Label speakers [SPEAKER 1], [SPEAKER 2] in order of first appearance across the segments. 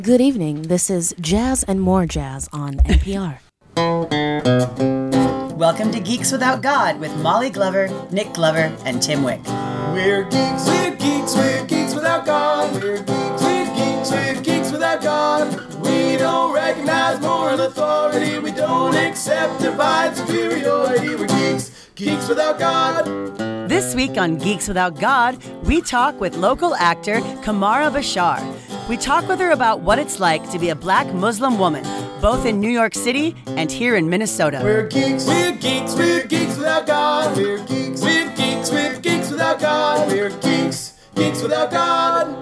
[SPEAKER 1] Good evening. This is Jazz and More Jazz on NPR.
[SPEAKER 2] Welcome to Geeks Without God with Molly Glover, Nick Glover, and Tim Wick.
[SPEAKER 3] We're geeks, we're geeks, we're geeks without God. We're geeks, we're geeks, we're geeks without God. We don't recognize moral authority. We don't accept divine superiority. We're geeks, geeks without God.
[SPEAKER 2] This week on Geeks Without God, we talk with local actor Kamara Bashar. We talk with her about what it's like to be a black Muslim woman, both in New York City and here in Minnesota.
[SPEAKER 3] We're geeks, we're geeks, we're geeks without God. We're geeks, we're geeks, we're geeks without God. We're geeks, geeks without God.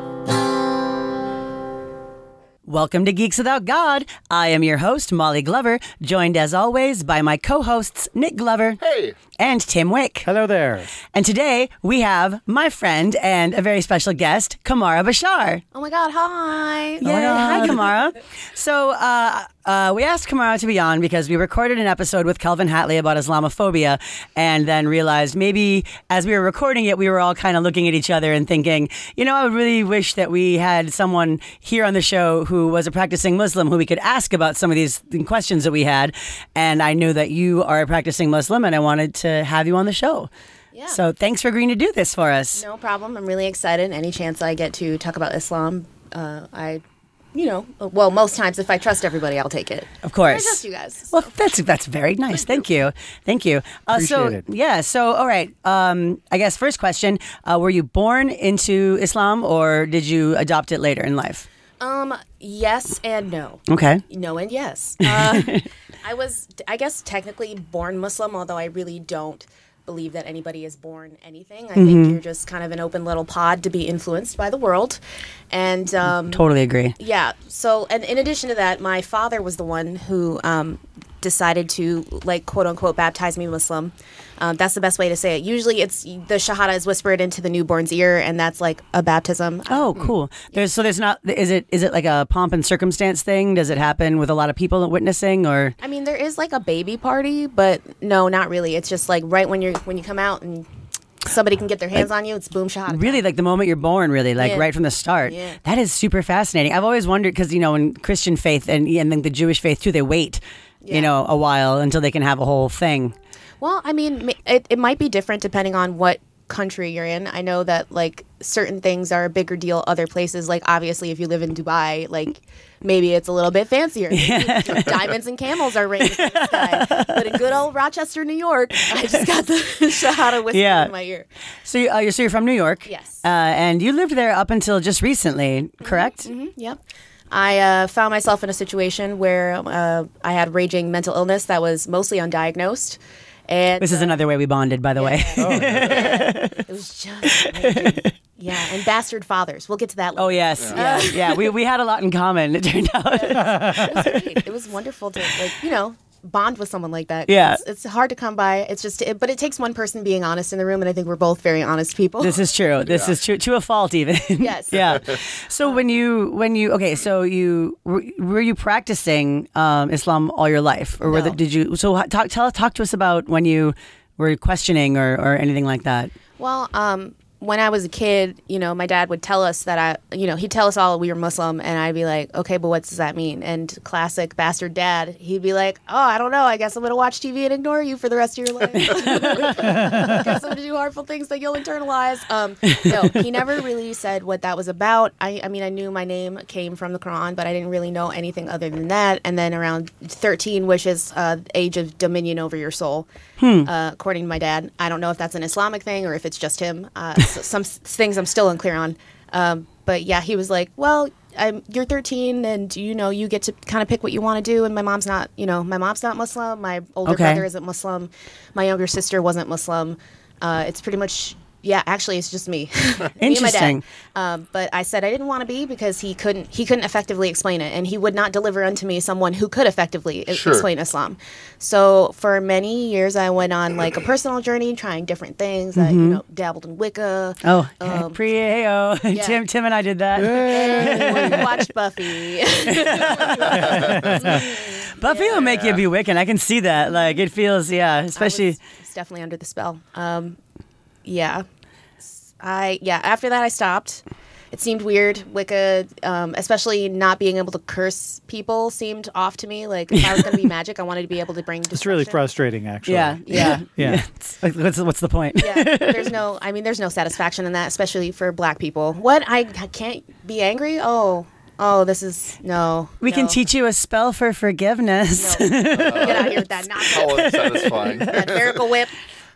[SPEAKER 2] Welcome to Geeks Without God. I am your host, Molly Glover, joined as always by my co-hosts, Nick Glover.
[SPEAKER 4] Hey.
[SPEAKER 2] And Tim Wick.
[SPEAKER 4] Hello there.
[SPEAKER 2] And today we have my friend and a very special guest, Kamara Bashar.
[SPEAKER 1] Oh my God, hi.
[SPEAKER 2] Yay. Hi, Kamara. So we asked Kamara to be on because we recorded an episode with Kelvin Hatley about Islamophobia and then realized maybe as we were recording it, we were all kind of looking at each other and thinking, you know, I would really wish that we had someone here on the show who was a practicing Muslim who we could ask about some of these questions that we had. And I knew that you are a practicing Muslim and I wanted to have you on the show.
[SPEAKER 1] Yeah.
[SPEAKER 2] So thanks for agreeing to do this for us.
[SPEAKER 1] No problem. I'm really excited. Any chance I get to talk about Islam, most times if I trust everybody, I'll take it.
[SPEAKER 2] Of course.
[SPEAKER 1] I trust you guys.
[SPEAKER 2] Well, that's very nice. Thank you.
[SPEAKER 4] Appreciate it.
[SPEAKER 2] Yeah. So, all right. I guess first question: were you born into Islam, or did you adopt it later in life?
[SPEAKER 1] Yes and no.
[SPEAKER 2] Okay.
[SPEAKER 1] No and yes. I was, I guess, technically born Muslim, although I really don't believe that anybody is born anything. I think you're just kind of an open little pod to be influenced by the world. And
[SPEAKER 2] Totally agree.
[SPEAKER 1] yeah. So, and in addition to that, my father was the one who decided to, like, quote unquote, baptize me Muslim. That's the best way to say it. Usually it's the Shahada is whispered into the newborn's ear, and that's like a baptism.
[SPEAKER 2] Oh, cool. There's not, is it like a pomp and circumstance thing? Does it happen with a lot of people witnessing, or?
[SPEAKER 1] I mean, there is like a baby party, but no, not really. It's just like right when you come out and somebody can get their hands on you, it's boom Shahada.
[SPEAKER 2] Really, like the moment you're born, really, like right from the start.
[SPEAKER 1] Yeah.
[SPEAKER 2] That is super fascinating. I've always wondered, because, you know, in Christian faith and then the Jewish faith too, they wait, you know, a while until they can have a whole thing.
[SPEAKER 1] Well, I mean, it might be different depending on what country you're in. I know that, like, certain things are a bigger deal other places. Like, obviously, if you live in Dubai, like, maybe it's a little bit fancier. Diamonds and camels are raining from the sky. But in good old Rochester, New York, I just got the Shahada whisper in my ear.
[SPEAKER 2] So, you're from New York.
[SPEAKER 1] Yes.
[SPEAKER 2] And you lived there up until just recently, correct?
[SPEAKER 1] Yep. I found myself in a situation where I had raging mental illness that was mostly undiagnosed. And
[SPEAKER 2] This is another way we bonded, by the way.
[SPEAKER 1] It was just and bastard fathers. We'll get to that later.
[SPEAKER 2] Oh, yes. Yeah. We had a lot in common, it turned out.
[SPEAKER 1] It was great. It was wonderful to, like, you know, bond with someone like that.
[SPEAKER 2] Yeah.
[SPEAKER 1] It's hard to come by. It's just, but it takes one person being honest in the room, and I think we're both very honest people.
[SPEAKER 2] This is true. This is true, to a fault, even.
[SPEAKER 1] Yes.
[SPEAKER 2] Yeah. So were you practicing Islam all your life, or
[SPEAKER 1] No.
[SPEAKER 2] did you? So talk to us about when you were questioning or anything like that.
[SPEAKER 1] Well, when I was a kid, you know, my dad would tell us that he'd tell us all we were Muslim, and I'd be like, okay, but what does that mean? And classic bastard dad, he'd be like, oh, I don't know. I guess I'm going to watch TV and ignore you for the rest of your life. I guess I'm going to do harmful things that you'll internalize. No, he never really said what that was about. I mean, I knew my name came from the Quran, but I didn't really know anything other than that. And then around 13, which is age of dominion over your soul, according to my dad. I don't know if that's an Islamic thing or if it's just him. Some things I'm still unclear on. But yeah, he was like, well, you're 13 and, you know, you get to kind of pick what you want to do. And my mom's not Muslim. My older brother isn't Muslim. My younger sister wasn't Muslim. It's pretty much Yeah, actually, it's just me. Me and my dad. But I said I didn't want to be because he couldn't effectively explain it, and he would not deliver unto me someone who could effectively explain Islam. So for many years, I went on like a personal journey, trying different things.
[SPEAKER 2] Mm-hmm.
[SPEAKER 1] I dabbled in Wicca.
[SPEAKER 2] Oh, yeah. Tim and I did that.
[SPEAKER 1] And watched Buffy.
[SPEAKER 2] Buffy will make you be Wiccan. I can see that. Like it feels, especially.
[SPEAKER 1] It's definitely under the spell. After that I stopped. it seemed weird. Wicca, especially not being able to curse people, seemed off to me. Like if I was going to be magic, I wanted to be able to bring.
[SPEAKER 5] It's really frustrating, actually.
[SPEAKER 2] Yeah. It's like, what's the point?
[SPEAKER 1] Yeah, there's no satisfaction in that, especially for Black people. What I can't be angry. Oh, this is no.
[SPEAKER 2] We can teach you a spell for forgiveness.
[SPEAKER 1] No. Get out of here with that nonsense.
[SPEAKER 6] How unsatisfying.
[SPEAKER 1] That miracle whip.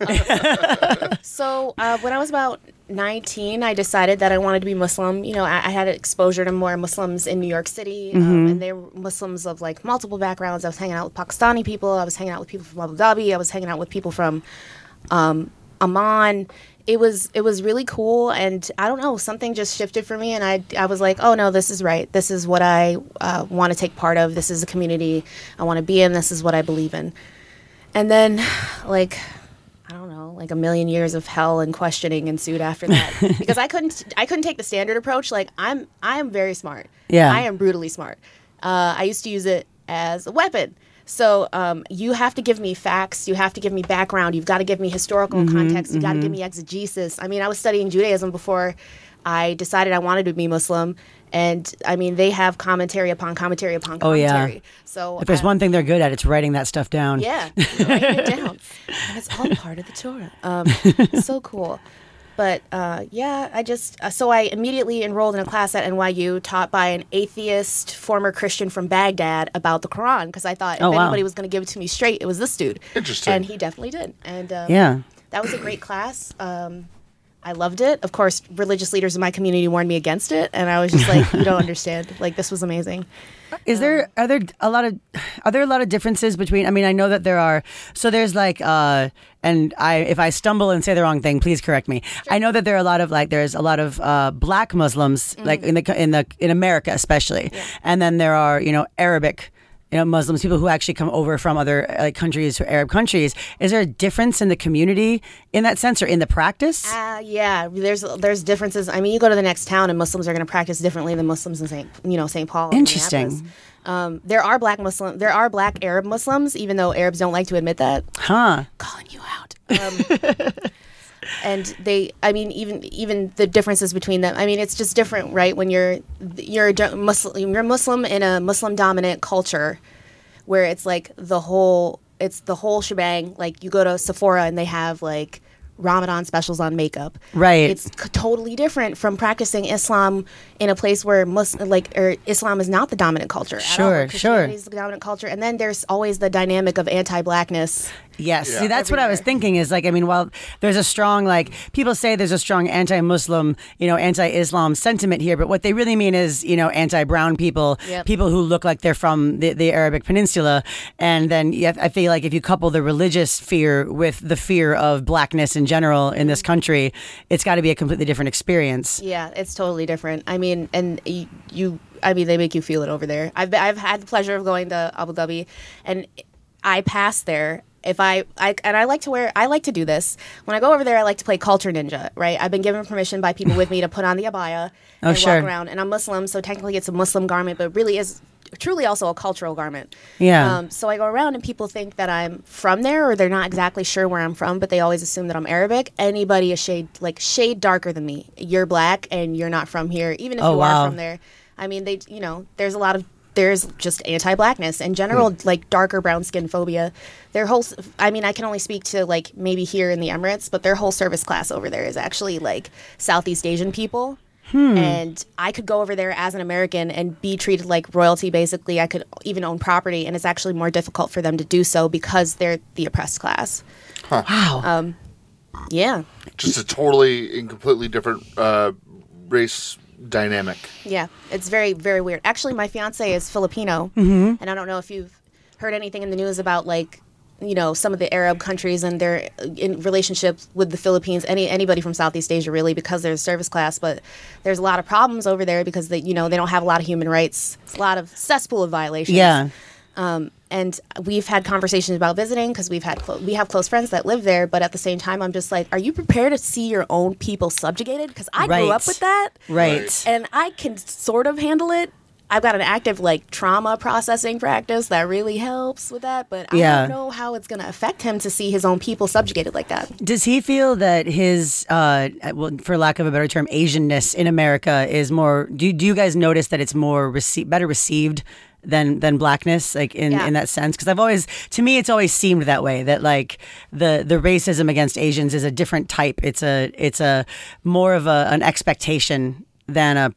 [SPEAKER 1] So when I was about 19, I decided that I wanted to be Muslim. You know, I had exposure to more Muslims in New York City, and they were Muslims of like multiple backgrounds. I was hanging out with Pakistani people. I was hanging out with people from Abu Dhabi. I was hanging out with people from Amman. It was really cool, and I don't know, something just shifted for me, and I was like, oh no, this is right. This is what I want to take part of. This is a community I want to be in. This is what I believe in. And then, like, I don't know, like a million years of hell and questioning ensued after that because I couldn't take the standard approach. Like I am very smart.
[SPEAKER 2] Yeah,
[SPEAKER 1] I am brutally smart. I used to use it as a weapon. So you have to give me facts. You have to give me background. You've got to give me historical context. You got to give me exegesis. I mean, I was studying Judaism before I decided I wanted to be Muslim. And I mean, they have commentary upon commentary upon commentary.
[SPEAKER 2] Oh, yeah.
[SPEAKER 1] So
[SPEAKER 2] if there's one thing they're good at, it's writing that stuff down.
[SPEAKER 1] Yeah, writing it down. And it's all part of the Torah. So cool. But yeah, so I immediately enrolled in a class at NYU taught by an atheist former Christian from Baghdad about the Quran because I thought if anybody was going to give it to me straight, it was this dude.
[SPEAKER 6] Interesting.
[SPEAKER 1] And he definitely did. And that was a great class. I loved it. Of course, religious leaders in my community warned me against it, and I was just like, "You don't understand. Like, this was amazing."
[SPEAKER 2] Are there a lot of differences between? I mean, I know that there are. So there's like, if I stumble and say the wrong thing, please correct me. Sure. I know that there are a lot of there's a lot of Black Muslims like in America especially, and then there are Arabic. Muslims, people who actually come over from other countries or Arab countries. Is there a difference in the community in that sense or in the practice?
[SPEAKER 1] Yeah, there's differences. I mean, you go to the next town and Muslims are going to practice differently than Muslims in St. Paul.
[SPEAKER 2] Interesting.
[SPEAKER 1] There are Black Arab Muslims, even though Arabs don't like to admit that.
[SPEAKER 2] Huh.
[SPEAKER 1] Calling you out. And even the differences between them. I mean, it's just different, right? When you're Muslim in a Muslim dominant culture, where it's like the whole shebang. Like you go to Sephora and they have like Ramadan specials on makeup.
[SPEAKER 2] Right.
[SPEAKER 1] It's totally different from practicing Islam in a place where Islam is not the dominant culture.
[SPEAKER 2] Sure.
[SPEAKER 1] Christianity is the dominant culture, and then there's always the dynamic of anti-Blackness.
[SPEAKER 2] Yes. Yeah. See, that's what I was thinking is like, I mean, while there's a strong, people say there's a strong anti-Muslim, anti-Islam sentiment here, but what they really mean is, anti-brown people, people who look like they're from the Arabic Peninsula. And then I feel like if you couple the religious fear with the fear of Blackness in general in this country, it's got to be a completely different experience.
[SPEAKER 1] Yeah, it's totally different. I mean, and they make you feel it over there. I've had the pleasure of going to Abu Dhabi, and I pass there. I like to do this. When I go over there, I like to play Culture Ninja, right? I've been given permission by people with me to put on the abaya and walk around. And I'm Muslim, so technically it's a Muslim garment, but it really is truly also a cultural garment.
[SPEAKER 2] Yeah.
[SPEAKER 1] So I go around and people think that I'm from there, or they're not exactly sure where I'm from, but they always assume that I'm Arabic. Anybody a shade darker than me, you're Black and you're not from here, even if you are from there. I mean, there's just anti-Blackness in general, like darker brown skin phobia. I can only speak to like maybe here in the Emirates, but their whole service class over there is actually like Southeast Asian people. And I could go over there as an American and be treated like royalty, basically. I could even own property, and it's actually more difficult for them to do so because they're the oppressed class.
[SPEAKER 6] Huh.
[SPEAKER 2] Wow.
[SPEAKER 1] Yeah.
[SPEAKER 6] Just a totally and completely different race dynamic.
[SPEAKER 1] Yeah, it's very, very weird. Actually, my fiance is Filipino, and I don't know if you've heard anything in the news about some of the Arab countries and their in relationships with the Philippines. Anybody from Southeast Asia really, because there's service class, but there's a lot of problems over there because they don't have a lot of human rights. It's a lot of cesspool of violations.
[SPEAKER 2] Yeah.
[SPEAKER 1] And we've had conversations about visiting because we have close friends that live there, but at the same time, I'm just like, are you prepared to see your own people subjugated? Because I grew up with that.
[SPEAKER 2] Right.
[SPEAKER 1] And I can sort of handle it. I've got an active like trauma processing practice that really helps with that, but I
[SPEAKER 2] Yeah.
[SPEAKER 1] don't know how it's going to affect him to see his own people subjugated like that.
[SPEAKER 2] Does he feel that his, well, for lack of a better term, Asianness in America is more? Do you guys notice that it's more better received than blackness, like in that sense? Because to me, it's always seemed that way. That like the racism against Asians is a different type. It's a more of an expectation than a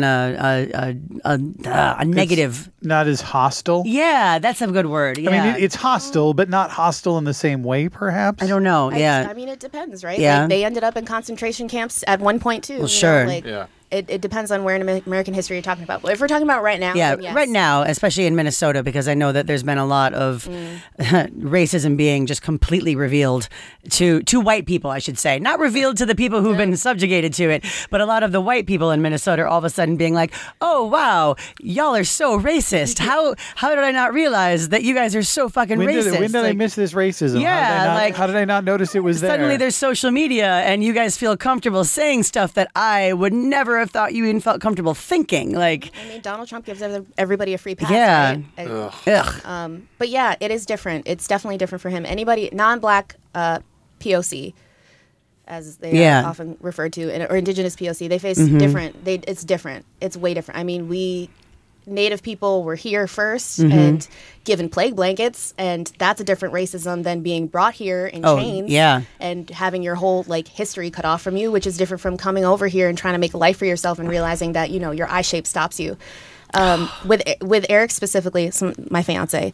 [SPEAKER 2] negative.
[SPEAKER 5] It's not as hostile.
[SPEAKER 2] Yeah, that's a good word. Yeah.
[SPEAKER 5] I mean, it's hostile, but not hostile in the same way, perhaps.
[SPEAKER 2] I don't know. Yeah.
[SPEAKER 1] I mean, it depends, right?
[SPEAKER 2] Yeah.
[SPEAKER 1] Like, they ended up in concentration camps at one point too.
[SPEAKER 2] Well, sure.
[SPEAKER 6] Yeah.
[SPEAKER 1] It depends on where in American history you're talking about. But if we're talking about right now,
[SPEAKER 2] Yeah,
[SPEAKER 1] then yes.
[SPEAKER 2] right now, especially in Minnesota, because I know that there's been a lot of racism being just completely revealed to white people, I should say. Not revealed to the people who've been subjugated to it, but a lot of the white people in Minnesota are all of a sudden being like, oh, wow, y'all are so racist. How did I not realize that you guys are so fucking racist?
[SPEAKER 5] When did I miss this racism?
[SPEAKER 2] Yeah,
[SPEAKER 5] how did I not notice it was there?
[SPEAKER 2] Suddenly there's social media and you guys feel comfortable saying stuff that I would never have thought you even felt comfortable thinking. Like,
[SPEAKER 1] I mean, Donald Trump gives everybody a free pass.
[SPEAKER 2] Yeah.
[SPEAKER 1] Right?
[SPEAKER 2] ugh.
[SPEAKER 1] But yeah, it is different. It's definitely different for him. Anybody non-black POC, as they are often referred to, or indigenous POC, they face different. It's different. It's way different. I mean, we Native people were here first and given plague blankets, and that's a different racism than being brought here in chains and having your whole like history cut off from you, which is different from coming over here and trying to make a life for yourself and realizing that, you know, your eye shape stops you. With Eric specifically, my fiance,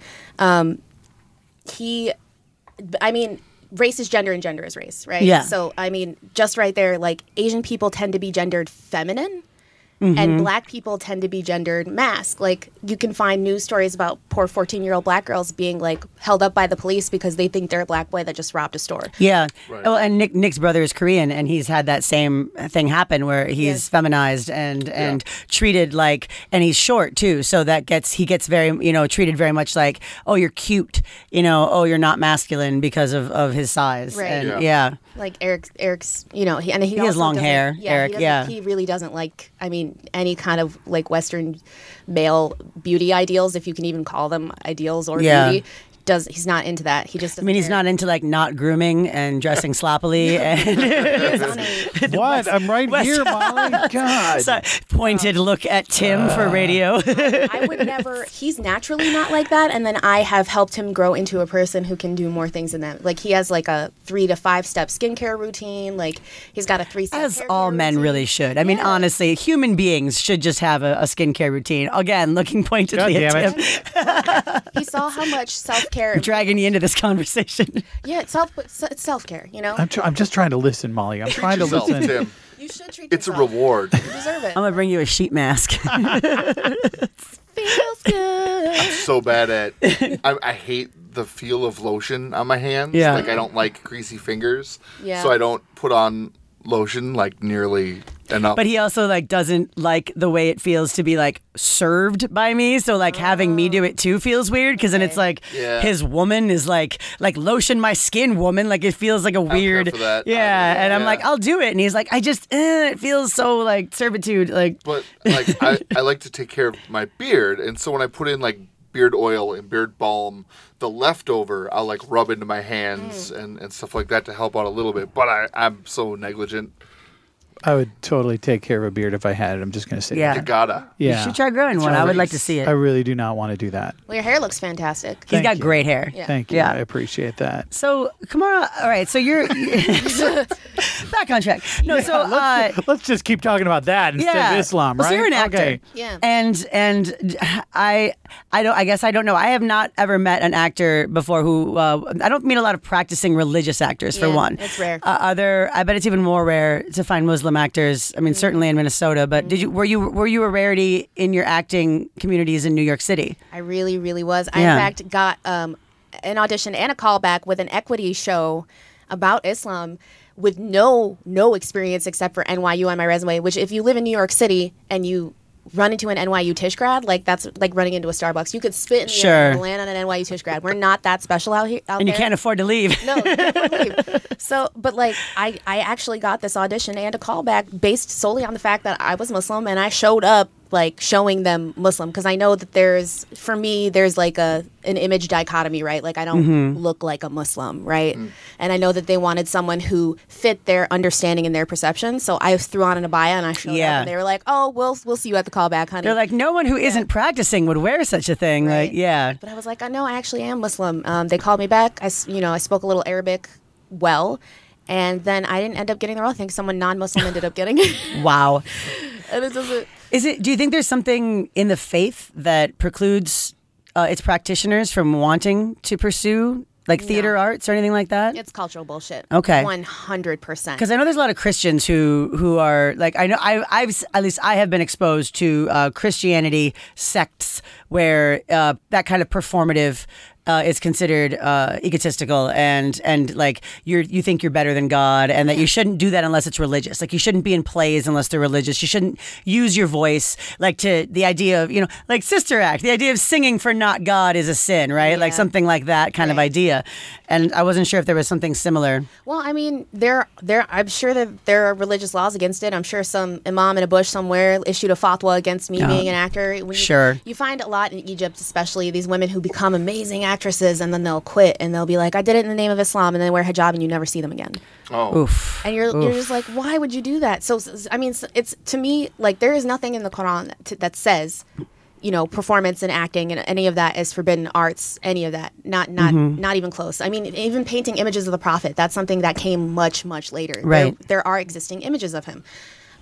[SPEAKER 1] race is gender and gender is race, right?
[SPEAKER 2] Yeah.
[SPEAKER 1] So, I mean, just right there, like, Asian people tend to be gendered feminine and black people tend to be gendered masc. Like, you can find news stories about poor 14-year-old black girls being, like, held up by the police because they think they're a black boy that just robbed a store.
[SPEAKER 2] Yeah.
[SPEAKER 6] Right.
[SPEAKER 2] Well, and Nick's brother is Korean, and he's had that same thing happen where he's feminized and treated like, and he's short too, so that he gets very, you know, treated very much like, oh, you're cute, you know, oh, you're not masculine because of his size.
[SPEAKER 1] Right.
[SPEAKER 2] And
[SPEAKER 1] Like Eric's, you know, he
[SPEAKER 2] has
[SPEAKER 1] also
[SPEAKER 2] long
[SPEAKER 1] doesn't-
[SPEAKER 2] hair, Eric,
[SPEAKER 1] he really doesn't like, I mean, any kind of like Western male beauty ideals, if you can even call them ideals or beauty. He's not into that. He just doesn't
[SPEAKER 2] he's
[SPEAKER 1] care.
[SPEAKER 2] not into like not grooming and dressing sloppily and
[SPEAKER 5] What? I'm right here, Molly. God.
[SPEAKER 2] so, pointed look at Tim for radio.
[SPEAKER 1] I would never. He's naturally not like that, and then I have helped him grow into a person who can do more things than that. Like, he has like a 3 to 5 step skincare routine. Like, he's got a 3-step.
[SPEAKER 2] As all men really should. I mean, honestly, human beings should just have a skincare routine. Again, looking pointedly
[SPEAKER 5] God
[SPEAKER 2] at
[SPEAKER 5] damn
[SPEAKER 2] Tim.
[SPEAKER 1] He saw how much self-care.
[SPEAKER 2] I'm dragging you into this conversation.
[SPEAKER 1] Yeah, it's self-care. You know,
[SPEAKER 5] I'm just trying to listen, Molly. I'm trying to
[SPEAKER 6] Yourself,
[SPEAKER 5] listen.
[SPEAKER 6] Tim.
[SPEAKER 1] you should treat.
[SPEAKER 6] It's a
[SPEAKER 1] yourself.
[SPEAKER 6] reward.
[SPEAKER 1] You deserve it.
[SPEAKER 2] I'm gonna bring you a sheet mask.
[SPEAKER 1] Feels good.
[SPEAKER 6] So bad at. I hate the feel of lotion on my hands.
[SPEAKER 2] Yeah.
[SPEAKER 6] Like, I don't like greasy fingers.
[SPEAKER 1] Yeah.
[SPEAKER 6] So I don't put on lotion like nearly enough.
[SPEAKER 2] But he also like doesn't like the way it feels to be like served by me. So like having me do it too feels weird because then it's like his woman is like lotion my skin woman. Like, it feels like a weird.
[SPEAKER 6] for that
[SPEAKER 2] Yeah,
[SPEAKER 6] either.
[SPEAKER 2] and I'm
[SPEAKER 6] Yeah.
[SPEAKER 2] like, I'll do it, and he's like, I just it feels so like servitude. Like,
[SPEAKER 6] But like I like to take care of my beard, and so when I put in like beard oil and beard balm, the leftover I'll like rub into my hands and stuff like that to help out a little bit. But I'm so negligent.
[SPEAKER 5] I would totally take care of a beard if I had it. I'm just going to say
[SPEAKER 2] Yeah.
[SPEAKER 5] that.
[SPEAKER 6] You gotta.
[SPEAKER 5] Yeah.
[SPEAKER 2] you should try growing one. I would like to see it.
[SPEAKER 5] I really do not want to do that.
[SPEAKER 1] Well, your hair looks fantastic.
[SPEAKER 2] He's
[SPEAKER 5] Thank
[SPEAKER 2] got
[SPEAKER 5] you.
[SPEAKER 2] great hair.
[SPEAKER 1] Yeah.
[SPEAKER 5] Thank you.
[SPEAKER 2] Yeah.
[SPEAKER 5] I appreciate that.
[SPEAKER 2] So Kamara, all right. So you're back on track. No, so
[SPEAKER 5] Let's just keep talking about that instead of Islam,
[SPEAKER 2] well,
[SPEAKER 5] right?
[SPEAKER 2] So you're an actor.
[SPEAKER 5] Okay.
[SPEAKER 1] Yeah.
[SPEAKER 2] And I don't. I guess I don't know. I have not ever met an actor before who I don't meet a lot of practicing religious actors for
[SPEAKER 1] Yeah,
[SPEAKER 2] one.
[SPEAKER 1] it's rare.
[SPEAKER 2] I bet it's even more rare to find Muslim actors. I mean, certainly in Minnesota. But were you a rarity in your acting communities in New York City?
[SPEAKER 1] I really, really was. I,
[SPEAKER 2] Yeah.
[SPEAKER 1] in fact, got an audition and a callback with an equity show about Islam with no experience except for NYU on my resume, which if you live in New York City and you run into an NYU Tisch grad, like, that's like running into a Starbucks. You could spit in the air and land on an NYU Tisch grad. We're not that special out here.
[SPEAKER 2] And you can't afford to leave.
[SPEAKER 1] No, you can't afford to leave. So, but like, I actually got this audition and a callback based solely on the fact that I was Muslim and I showed up like showing them Muslim, because I know that there's like an image dichotomy, right? Like I don't look like a Muslim, right? And I know that they wanted someone who fit their understanding and their perception. So I threw on an abaya and I showed up, and they were like, "Oh, we'll see you at the callback, honey."
[SPEAKER 2] They're like, no one who isn't practicing would wear such a thing.
[SPEAKER 1] Right.
[SPEAKER 2] Like, yeah.
[SPEAKER 1] But I was like, "No, I actually am Muslim." They called me back. I spoke a little Arabic well, and then I didn't end up getting the role. I think someone non-Muslim ended up getting it.
[SPEAKER 2] Wow.
[SPEAKER 1] And it doesn't.
[SPEAKER 2] Do you think there's something in the faith that precludes its practitioners from wanting to pursue like theater arts or anything like that?
[SPEAKER 1] It's cultural bullshit.
[SPEAKER 2] Okay.
[SPEAKER 1] 100%.
[SPEAKER 2] Because I know there's a lot of Christians who are like, I know I've at least I have been exposed to Christianity sects where that kind of performative is considered egotistical and like you think you're better than God, and that you shouldn't do that unless it's religious. Like you shouldn't be in plays unless they're religious. You shouldn't use your voice like to the idea of, like Sister Act. The idea of singing for not God is a sin, right? Like something like that kind of idea. And I wasn't sure if there was something similar.
[SPEAKER 1] Well, I mean, I'm sure that there are religious laws against it. I'm sure some imam in a bush somewhere issued a fatwa against me being an actor. You find a lot in Egypt, especially these women who become amazing actresses and then they'll quit and they'll be like, I did it in the name of Islam, and then wear hijab and you never see them again.
[SPEAKER 6] Oh.
[SPEAKER 2] Oof.
[SPEAKER 1] And you're just like, why would you do that? So, I mean, it's to me, like, there is nothing in the Quran that says, performance and acting and any of that is forbidden arts, any of that. Not even close. I mean, even painting images of the Prophet, that's something that came much, much later.
[SPEAKER 2] Right.
[SPEAKER 1] There are existing images of him.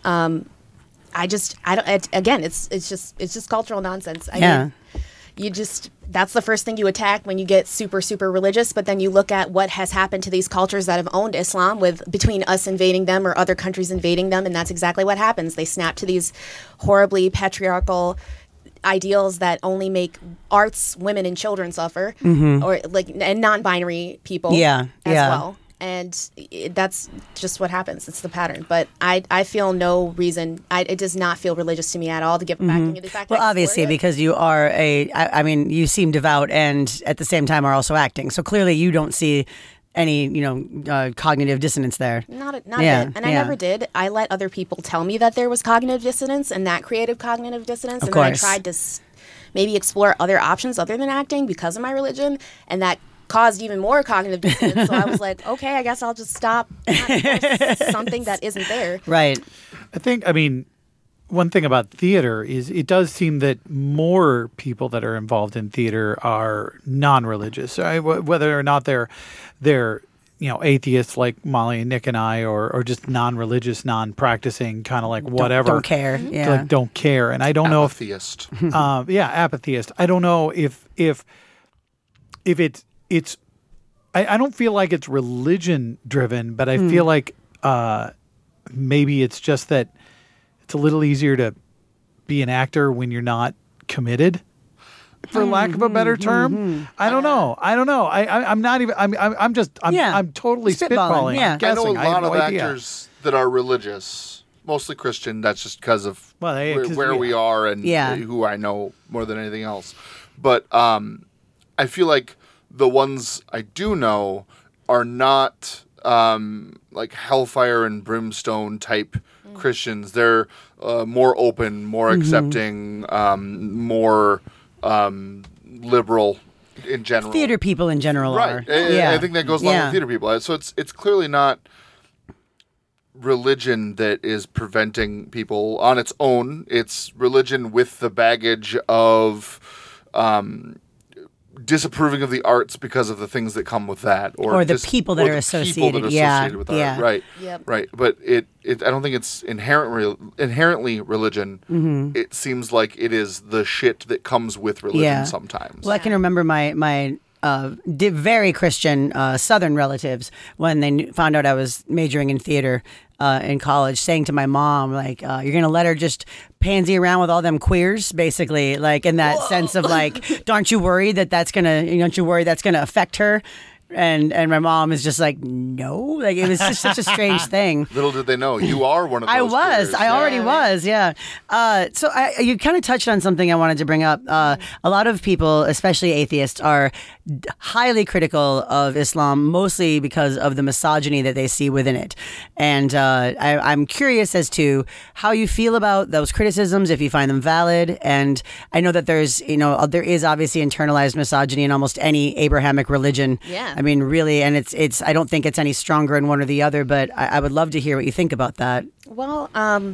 [SPEAKER 1] It's just cultural nonsense. I mean, that's the first thing you attack when you get super, super religious. But then you look at what has happened to these cultures that have owned Islam between us invading them or other countries invading them. And that's exactly what happens. They snap to these horribly patriarchal ideals that only make arts, women, and children suffer, or and non-binary people as well. And that's just what happens. It's the pattern. But I feel no reason. It does not feel religious to me at all to give backing to the fact.
[SPEAKER 2] Well, obviously, because you are I mean, you seem devout and at the same time are also acting. So clearly you don't see any, cognitive dissonance there.
[SPEAKER 1] Not a bit. And I never did. I let other people tell me that there was cognitive dissonance and that creative cognitive dissonance.
[SPEAKER 2] Of
[SPEAKER 1] and
[SPEAKER 2] course.
[SPEAKER 1] then I tried to maybe explore other options other than acting because of my religion. And that caused even more cognitive dissonance. So I was like, okay, I guess I'll just stop something that isn't there.
[SPEAKER 2] Right.
[SPEAKER 5] I mean, one thing about theater is it does seem that more people that are involved in theater are non-religious, right? Whether or not they're atheists like Molly and Nick and I, or just non-religious, non-practicing, kind of like whatever.
[SPEAKER 2] Don't care. Yeah.
[SPEAKER 5] Like don't care. And I don't know if apatheist. I don't know if it's I don't feel like it's religion driven, but I feel like maybe it's just that it's a little easier to be an actor when you're not committed, for lack of a better term. I don't know. I'm not even. I'm totally spitballing.
[SPEAKER 2] Yeah.
[SPEAKER 6] I know a lot of
[SPEAKER 5] idea.
[SPEAKER 6] actors that are religious, mostly Christian. That's just because of where we
[SPEAKER 5] are
[SPEAKER 6] are and who I know more than anything else. But I feel like the ones I do know are not like hellfire and brimstone type Christians. They're more open, more accepting, more liberal in general.
[SPEAKER 2] Theater people in general are.
[SPEAKER 6] Right. I think that goes along with theater people. So it's clearly not religion that is preventing people on its own. It's religion with the baggage of disapproving of the arts because of the things that come with that, or
[SPEAKER 2] the people that are associated.
[SPEAKER 6] With art. Right.
[SPEAKER 1] Yep.
[SPEAKER 6] Right. But it I don't think it's inherently religion. It seems like it is the shit that comes with religion sometimes.
[SPEAKER 2] Well, I can remember my very Christian Southern relatives when they found out I was majoring in theater in college, saying to my mom, like, you're going to let her just pansy around with all them queers, basically, like in that sense of like, don't you worry that's going to affect her? And my mom is just like, no. Like, it was just such a strange thing.
[SPEAKER 6] Little did they know, you are one of those queers.
[SPEAKER 2] I already was, yeah. So you kind of touched on something I wanted to bring up. A lot of people, especially atheists, are highly critical of Islam, mostly because of the misogyny that they see within it. And I'm curious as to how you feel about those criticisms, if you find them valid. And I know that there is obviously internalized misogyny in almost any Abrahamic religion.
[SPEAKER 1] Yeah.
[SPEAKER 2] I mean, really, and it's. I don't think it's any stronger in one or the other, but I would love to hear what you think about that.
[SPEAKER 1] Well,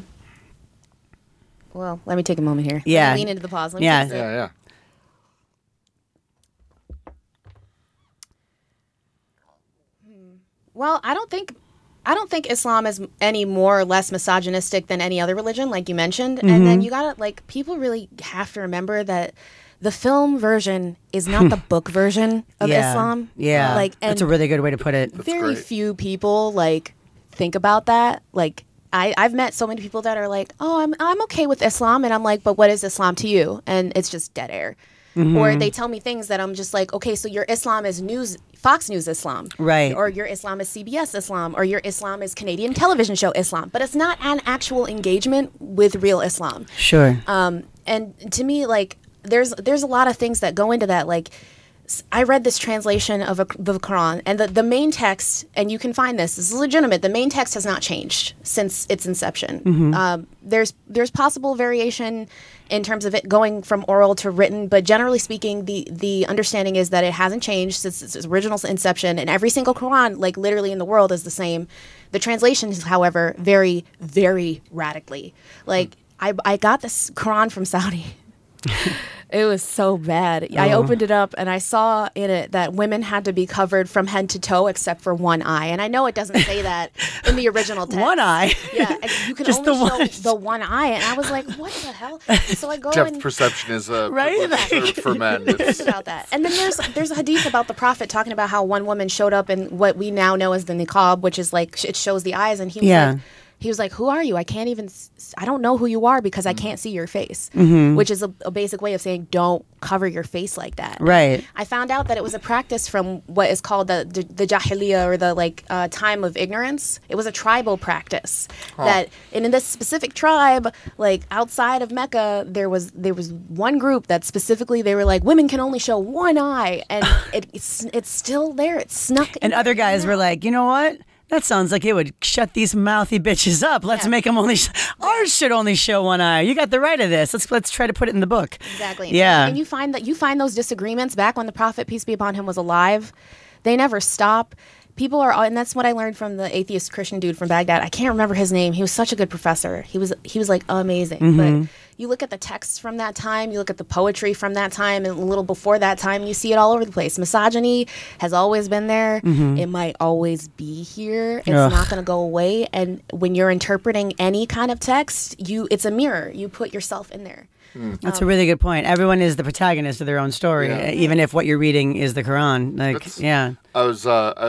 [SPEAKER 1] let me take a moment here.
[SPEAKER 2] Yeah.
[SPEAKER 1] Let me lean into the pause. Let me
[SPEAKER 2] Yeah.
[SPEAKER 1] take a sip.
[SPEAKER 6] Yeah.
[SPEAKER 1] Well, I don't think Islam is any more or less misogynistic than any other religion, like you mentioned. And then you gotta, like, people really have to remember that the film version is not the book version of Islam.
[SPEAKER 2] Yeah,
[SPEAKER 1] like, and
[SPEAKER 2] that's a really good way to put it.
[SPEAKER 1] very
[SPEAKER 6] great.
[SPEAKER 1] few people like think about that. Like, I've met so many people that are like, oh, I'm okay with Islam, and I'm like, but what is Islam to you? And it's just dead air. Or they tell me things that I'm just like, okay, so your Islam is Fox News Islam.
[SPEAKER 2] Right.
[SPEAKER 1] Or your Islam is CBS Islam. Or your Islam is Canadian television show Islam. But it's not an actual engagement with real Islam.
[SPEAKER 2] Sure.
[SPEAKER 1] And to me, like, there's a lot of things that go into that. Like, I read this translation of the Quran, and the main text, and you can find this is legitimate. The main text has not changed since its inception. There's possible variation in terms of it going from oral to written, but generally speaking, the understanding is that it hasn't changed since its original inception. And every single Quran, like literally in the world, is the same. The translations, however, vary very radically. Like, I got this Quran from Saudi. It was so bad. I opened it up and I saw in it that women had to be covered from head to toe except for one eye. And I know it doesn't say that in the original text.
[SPEAKER 2] One eye.
[SPEAKER 1] Yeah, and you can
[SPEAKER 2] Just
[SPEAKER 1] only show the one eye. And I was like, what the hell? So I go
[SPEAKER 6] Depth
[SPEAKER 1] and
[SPEAKER 6] perception is a
[SPEAKER 2] Right?
[SPEAKER 6] privilege for men.
[SPEAKER 1] it's about that. And then there's a hadith about the Prophet talking about how one woman showed up in what we now know as the niqab, which is like it shows the eyes, and he was like, who are you? I can't even, I don't know who you are because I can't see your face, which is a basic way of saying don't cover your face like that.
[SPEAKER 2] Right.
[SPEAKER 1] I found out that it was a practice from what is called the Jahiliyyah, or the time of ignorance. It was a tribal practice that, and in this specific tribe, like outside of Mecca, there was one group that specifically, they were like, women can only show one eye, and it's still there. It's snuck.
[SPEAKER 2] And other guys were like, you know what? That sounds like it would shut these mouthy bitches up. Let's make them only. Ours should only show one eye. You got the right of this. Let's try to put it in the book.
[SPEAKER 1] Exactly.
[SPEAKER 2] Yeah.
[SPEAKER 1] And you find those disagreements back when the Prophet, peace be upon him, was alive. They never stop. People are, and that's what I learned from the atheist Christian dude from Baghdad. I can't remember his name. He was such a good professor. He was like amazing. But you look at the texts from that time, you look at the poetry from that time, and a little before that time, you see it all over the place. Misogyny has always been there. It might always be here. It's not going to go away. And when you're interpreting any kind of text, it's a mirror. You put yourself in there.
[SPEAKER 2] That's a really good point. Everyone is the protagonist of their own story, even if what you're reading is the Quran.
[SPEAKER 6] I was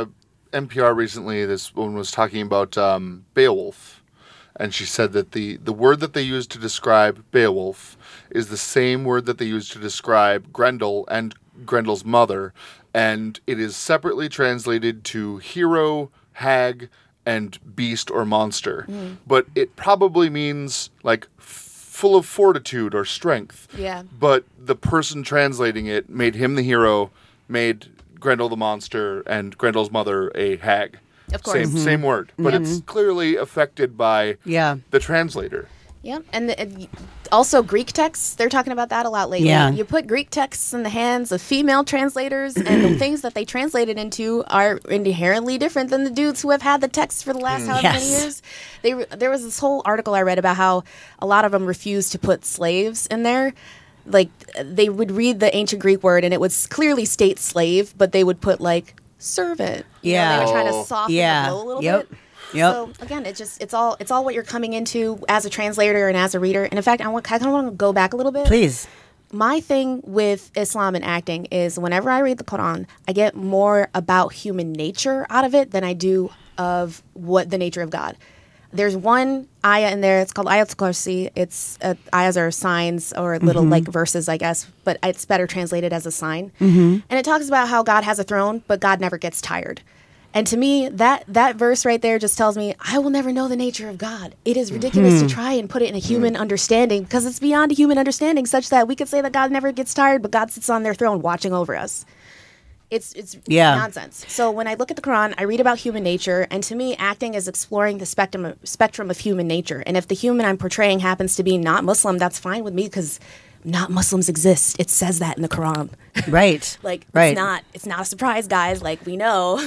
[SPEAKER 6] NPR recently. This woman was talking about Beowulf, and she said that the word that they use to describe Beowulf is the same word that they use to describe Grendel and Grendel's mother, and it is separately translated to hero, hag, and beast or monster. But it probably means like full of fortitude or strength.
[SPEAKER 1] Yeah.
[SPEAKER 6] But the person translating it made him the hero, made Grendel the monster, and Grendel's mother a hag.
[SPEAKER 1] Of course.
[SPEAKER 6] Same word. But it's clearly affected by the translator.
[SPEAKER 1] Yeah, and also Greek texts, they're talking about that a lot lately.
[SPEAKER 2] Yeah.
[SPEAKER 1] You put Greek texts in the hands of female translators, and the things that they translated into are inherently different than the dudes who have had the texts for the last however many years. There was this whole article I read about how a lot of them refused to put slaves in there. Like, they would read the ancient Greek word, and it would clearly state slave, but they would put, like, servant. You know, they were trying to soften the blow a little bit.
[SPEAKER 2] Yep.
[SPEAKER 1] So again, it's all what you're coming into as a translator and as a reader. And in fact, I kind of want to go back a little bit.
[SPEAKER 2] Please.
[SPEAKER 1] My thing with Islam and acting is whenever I read the Quran, I get more about human nature out of it than I do of what the nature of God. there's one ayah in there. It's called Ayatul Kursi. It's ayahs are signs or little like verses, I guess, but it's better translated as a sign. And it talks about how God has a throne, but God never gets tired. And to me, that verse right there just tells me I will never know the nature of God. It is ridiculous to try and put it in a human understanding because it's beyond a human understanding, such that we could say that God never gets tired, but God sits on their throne watching over us. It's nonsense. So when I look at the Quran, I read about human nature, and to me, acting is exploring the spectrum of human nature. And if the human I'm portraying happens to be not Muslim, that's fine with me because not Muslims exist. It says that in the Quran.
[SPEAKER 2] Right.
[SPEAKER 1] It's not a surprise, guys. Like, we know.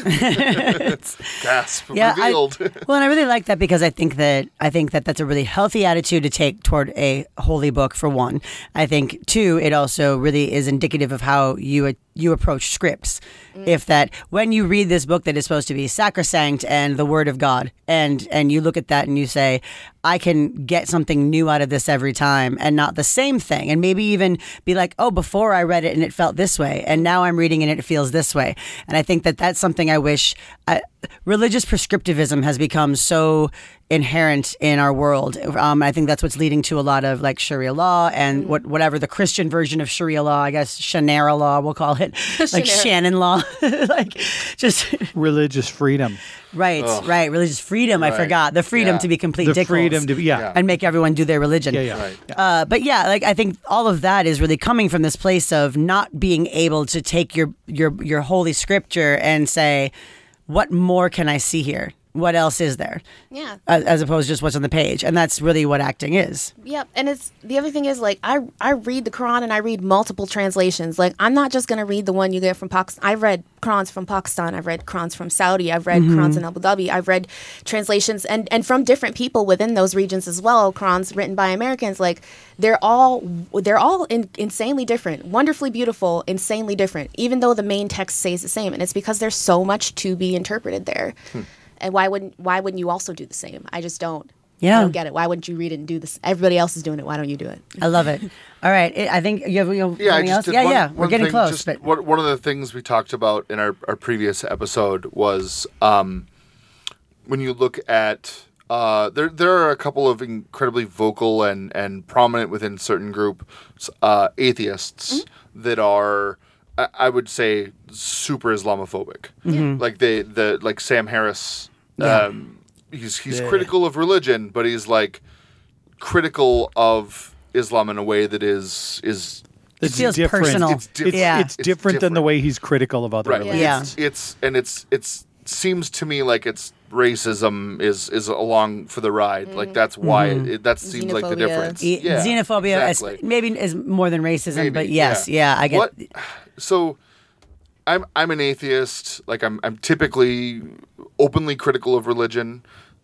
[SPEAKER 6] Gasp.
[SPEAKER 2] Yeah,
[SPEAKER 6] Revealed.
[SPEAKER 2] Well, and I really like that because I think that that's a really healthy attitude to take toward a holy book. For one, I think two, it also really is indicative of how you approach scripts. If that when you read this book that is supposed to be sacrosanct and the word of God, and you look at that and you say, I can get something new out of this every time, and not the same thing, and maybe even be like, oh, before I read it and it felt this way, and now I'm reading it and it feels this way. And I think that that's something I wish. Religious prescriptivism has become so inherent in our world. I think that's what's leading to a lot of like Sharia law and whatever the Christian version of Sharia law, I guess Shannara law, we'll call it, like Shannon law, like just
[SPEAKER 5] Religious freedom.
[SPEAKER 2] right. Religious freedom. I
[SPEAKER 6] Right.
[SPEAKER 2] forgot the freedom to be complete
[SPEAKER 5] The
[SPEAKER 2] dickholes.
[SPEAKER 5] freedom to
[SPEAKER 2] and make everyone do their religion.
[SPEAKER 6] Right.
[SPEAKER 2] But yeah, like I think all of that is really coming from this place of not being able to take your holy scripture and say, what more can I see here? What else is there?
[SPEAKER 1] Yeah.
[SPEAKER 2] As opposed to just what's on the page. And that's really what acting is.
[SPEAKER 1] Yep. And it's the other thing is like I read the Quran and I read multiple translations. Like I'm not just gonna read the one you get from Pakistan. I've read Qurans from Pakistan, I've read Qurans from Saudi, I've read Qurans in Abu Dhabi, I've read translations and from different people within those regions as well, Qurans written by Americans. Like they're all insanely different, wonderfully beautiful, insanely different, even though the main text stays the same. And it's because there's so much to be interpreted there. And why wouldn't you also do the same? I just don't.
[SPEAKER 2] Yeah.
[SPEAKER 1] I don't get it. Why wouldn't you read it and do this? Everybody else is doing it. Why don't you do it?
[SPEAKER 2] I love it. All right. I think you have
[SPEAKER 6] Yeah, I
[SPEAKER 2] something
[SPEAKER 6] just
[SPEAKER 2] else?
[SPEAKER 6] did
[SPEAKER 2] Yeah.
[SPEAKER 6] one
[SPEAKER 2] We're getting
[SPEAKER 6] thing,
[SPEAKER 2] close.
[SPEAKER 6] just
[SPEAKER 2] But
[SPEAKER 6] one of the things we talked about in our previous episode was when you look at there are a couple of incredibly vocal and prominent within certain groups atheists that are, I would say, super Islamophobic. Like like Sam Harris. He's critical of religion, but he's like critical of Islam in a way that is
[SPEAKER 5] It's
[SPEAKER 2] feels
[SPEAKER 5] different.
[SPEAKER 2] personal.
[SPEAKER 5] It's different.
[SPEAKER 2] Yeah.
[SPEAKER 5] It's different than the way he's critical of other
[SPEAKER 6] right.
[SPEAKER 5] religions.
[SPEAKER 2] Yeah.
[SPEAKER 6] It's seems to me like it's racism is along for the ride. Like that's why that seems like the
[SPEAKER 1] Xenophobia.
[SPEAKER 6] difference.
[SPEAKER 2] Xenophobia
[SPEAKER 6] exactly.
[SPEAKER 2] maybe is more than racism,
[SPEAKER 6] Maybe,
[SPEAKER 2] but yes, I get.
[SPEAKER 6] What? So, I'm an atheist. Like I'm typically openly critical of religion.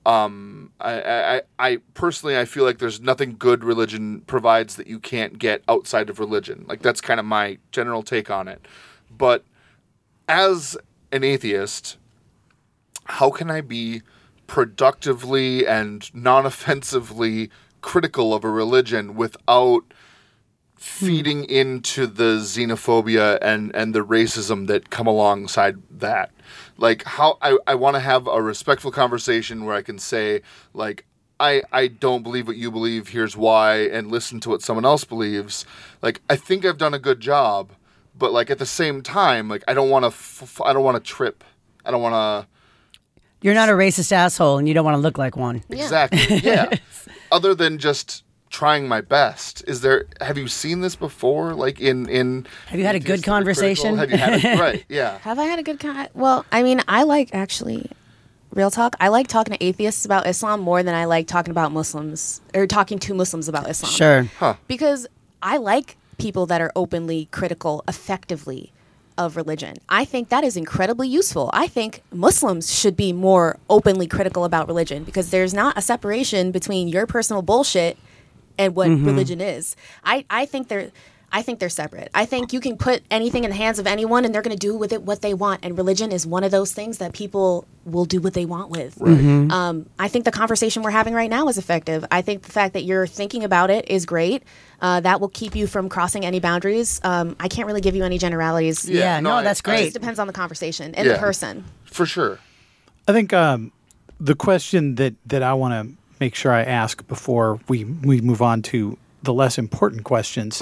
[SPEAKER 6] I personally I feel like there's nothing good religion provides that you can't get outside of religion. Like that's kind of my general take on it. But as an atheist, how can I be productively and non-offensively critical of a religion without feeding into the xenophobia and the racism that come alongside that? Like how I want to have a respectful conversation where I can say like I don't believe what you believe, here's why, and listen to what someone else believes. Like I think I've done a good job, but like at the same time, like I don't want to trip. I don't want to.
[SPEAKER 2] You're not a racist asshole, and you don't want to look like one.
[SPEAKER 6] Exactly. Yeah. Other than just trying my best, have you seen this before? Like in
[SPEAKER 2] Have you had a good conversation?
[SPEAKER 6] Have you had it? Right. Yeah.
[SPEAKER 1] Have I had a good Well, I mean, I like actually, real talk. I like talking to atheists about Islam more than I like talking about Muslims or talking to Muslims about Islam.
[SPEAKER 2] Sure.
[SPEAKER 1] Because I like people that are openly critical, effectively, of religion. I think that is incredibly useful. I think Muslims should be more openly critical about religion because there's not a separation between your personal bullshit and what religion is. I think they're separate. I think you can put anything in the hands of anyone and they're going to do with it what they want. And religion is one of those things that people will do what they want with. Right. I think the conversation we're having right now is effective. I think the fact that you're thinking about it is great. That will keep you from crossing any boundaries. I can't really give you any generalities.
[SPEAKER 2] Yeah, no, that's
[SPEAKER 1] It
[SPEAKER 2] great.
[SPEAKER 1] just depends on the conversation and the person.
[SPEAKER 6] For sure.
[SPEAKER 5] I think the question that I want to make sure I ask before we move on to the less important questions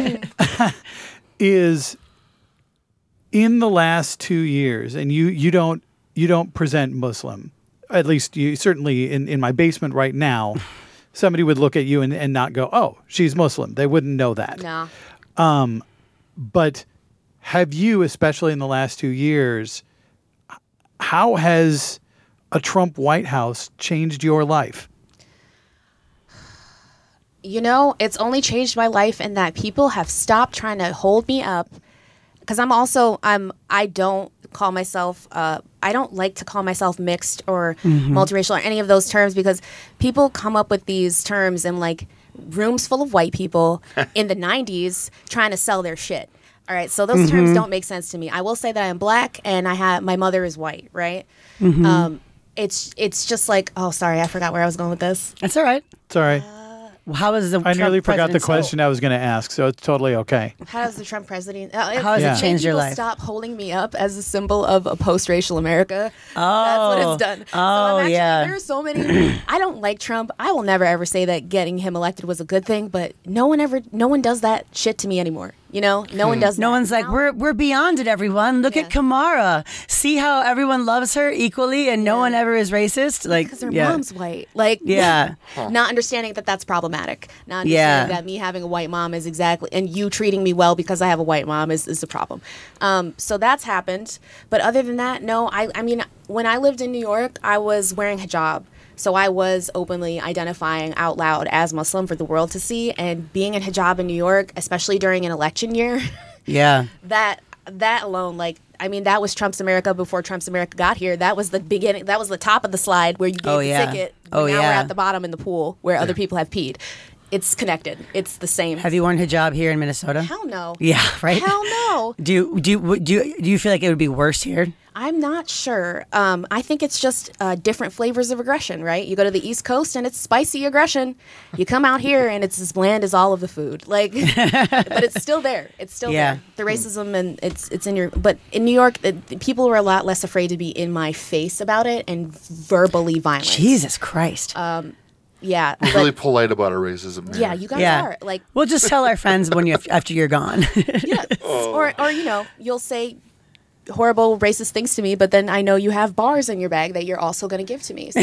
[SPEAKER 5] is, in the last 2 years, and you don't present Muslim, at least you certainly in my basement right now, somebody would look at you and not go, oh, she's Muslim. They wouldn't know that.
[SPEAKER 1] No.
[SPEAKER 5] But have you, especially in the last 2 years, how has a Trump White House changed your life?
[SPEAKER 1] You know, it's only changed my life in that people have stopped trying to hold me up. Because I don't call myself, I don't like to call myself mixed or multiracial or any of those terms, because people come up with these terms in like rooms full of white people in the 90s trying to sell their shit. All right, so those terms don't make sense to me. I will say that I'm black and my mother is white, right? It's just like, oh, sorry, I forgot where I was going with this.
[SPEAKER 2] That's all right.
[SPEAKER 5] It's all right.
[SPEAKER 2] How is the
[SPEAKER 5] I nearly
[SPEAKER 2] Trump
[SPEAKER 5] forgot the
[SPEAKER 2] presidency-
[SPEAKER 5] question I was going to ask, so it's totally okay.
[SPEAKER 1] How does the Trump presidency?
[SPEAKER 2] How has
[SPEAKER 5] it
[SPEAKER 2] changed your
[SPEAKER 1] people
[SPEAKER 2] life?
[SPEAKER 1] Stop holding me up as a symbol of a post-racial America. That's what it's done.
[SPEAKER 2] Oh, yeah.
[SPEAKER 1] There are so many. I don't like Trump. I will never ever say that getting him elected was a good thing, but no one does that shit to me anymore. You know, no one does.
[SPEAKER 2] No one's like,
[SPEAKER 1] Now-
[SPEAKER 2] we're beyond it, everyone. Look
[SPEAKER 1] Yeah.
[SPEAKER 2] at Kamara. See how everyone loves her equally and no one ever is racist? Like,
[SPEAKER 1] because her
[SPEAKER 2] yeah.
[SPEAKER 1] mom's white. Like,
[SPEAKER 2] Yeah.
[SPEAKER 1] not understanding that that's problematic. Not
[SPEAKER 2] Yeah.
[SPEAKER 1] understanding that me having a white mom is exactly, and you treating me well because I have a white mom is the problem. So that's happened. But other than that, no. I mean, when I lived in New York, I was wearing hijab. So I was openly identifying out loud as Muslim for the world to see. And being in hijab in New York, especially during an election year,
[SPEAKER 2] Yeah.
[SPEAKER 1] that alone, like, I mean, that was Trump's America before Trump's America got here. That was the beginning. That was the top of the slide where you gave the
[SPEAKER 2] yeah.
[SPEAKER 1] ticket.
[SPEAKER 2] Oh,
[SPEAKER 1] now we're
[SPEAKER 2] yeah.
[SPEAKER 1] at the bottom in the pool where other people have peed. It's connected. It's the same.
[SPEAKER 2] Have you worn hijab here in Minnesota?
[SPEAKER 1] Hell no.
[SPEAKER 2] Yeah, right?
[SPEAKER 1] Hell no.
[SPEAKER 2] Do you feel like it would be worse here?
[SPEAKER 1] I'm not sure. I think it's just different flavors of aggression, right? You go to the East Coast and it's spicy aggression. You come out here and it's as bland as all of the food. Like, but it's still there. It's still
[SPEAKER 2] Yeah.
[SPEAKER 1] there. The racism and it's in your. But in New York, the people were a lot less afraid to be in my face about it and verbally violent.
[SPEAKER 2] Jesus Christ.
[SPEAKER 1] Yeah.
[SPEAKER 6] We're
[SPEAKER 1] but-
[SPEAKER 6] really polite about our racism here.
[SPEAKER 1] yeah, you guys
[SPEAKER 2] Yeah.
[SPEAKER 1] are like.
[SPEAKER 2] We'll just tell our friends when after you're gone.
[SPEAKER 1] Yeah. Or you know, you'll say horrible racist things to me, but then I know you have bars in your bag that you're also going to give to me. So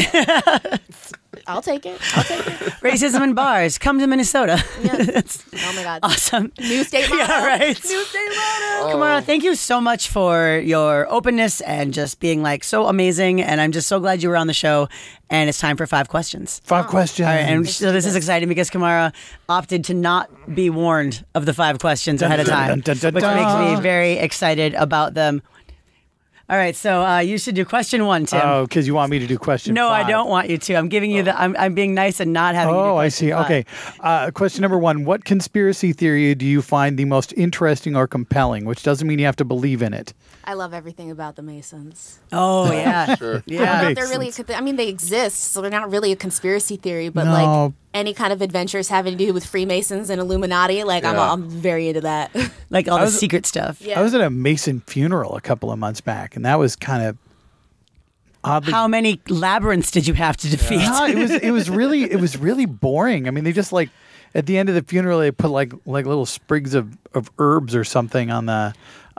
[SPEAKER 1] I'll take it.
[SPEAKER 2] Racism in bars. Come to Minnesota.
[SPEAKER 1] Yeah. Oh my God.
[SPEAKER 2] Awesome.
[SPEAKER 1] New state motto.
[SPEAKER 2] Yeah, right.
[SPEAKER 1] New state motto.
[SPEAKER 2] Kamara, thank you so much for your openness and just being like so amazing. And I'm just so glad you were on the show. And it's time for 5 questions.
[SPEAKER 5] 5 questions.
[SPEAKER 2] All right, and so this is exciting because Kamara opted to not be warned of the 5 questions ahead of time,
[SPEAKER 5] dun, dun,
[SPEAKER 2] which
[SPEAKER 5] dun.
[SPEAKER 2] makes me very excited about them. All right, so you should do question 1, Tim.
[SPEAKER 5] Oh, because you want me to do question
[SPEAKER 2] no,
[SPEAKER 5] 5.
[SPEAKER 2] I don't want you to. I'm giving you I'm being nice and not having you do
[SPEAKER 5] Oh, I
[SPEAKER 2] question
[SPEAKER 5] see.
[SPEAKER 2] 5.
[SPEAKER 5] Okay. Question number 1. What conspiracy theory do you find the most interesting or compelling? Which doesn't mean you have to believe in it.
[SPEAKER 1] I love everything about the Masons.
[SPEAKER 2] Oh, yeah.
[SPEAKER 6] Sure.
[SPEAKER 1] I don't know if
[SPEAKER 5] Makes
[SPEAKER 1] they're really.
[SPEAKER 5] sense.
[SPEAKER 1] I mean, they exist, so they're not really a conspiracy theory. But
[SPEAKER 5] No.
[SPEAKER 1] like any kind of adventures having to do with Freemasons and Illuminati, like
[SPEAKER 6] Yeah.
[SPEAKER 1] I'm very into that.
[SPEAKER 2] Like all the secret stuff.
[SPEAKER 1] Yeah.
[SPEAKER 5] I was at a Mason funeral a couple of months back, and that was kind of oddly.
[SPEAKER 2] How many labyrinths did you have to defeat?
[SPEAKER 5] No, it was really boring. I mean, they just like at the end of the funeral they put like little sprigs of herbs or something on the